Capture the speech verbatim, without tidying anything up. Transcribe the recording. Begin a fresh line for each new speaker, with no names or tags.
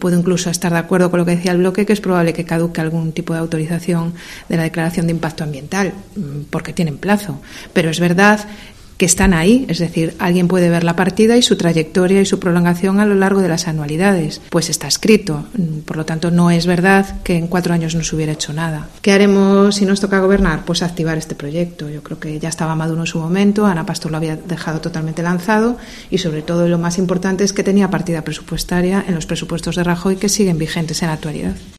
Puedo incluso estar de acuerdo con lo que decía el bloque, que es probable que caduque algún tipo de autorización de la declaración de impacto ambiental, porque tienen plazo. Pero es verdad que están ahí, es decir, alguien puede ver la partida y su trayectoria y su prolongación a lo largo de las anualidades. Pues está escrito. Por lo tanto, no es verdad que en cuatro años no se hubiera hecho nada. ¿Qué haremos si nos toca gobernar? Pues activar este proyecto. Yo creo que ya estaba maduro en su momento, Ana Pastor lo había dejado totalmente lanzado y, sobre todo, lo más importante es que tenía partida presupuestaria en los presupuestos de Rajoy, que siguen vigentes en la actualidad.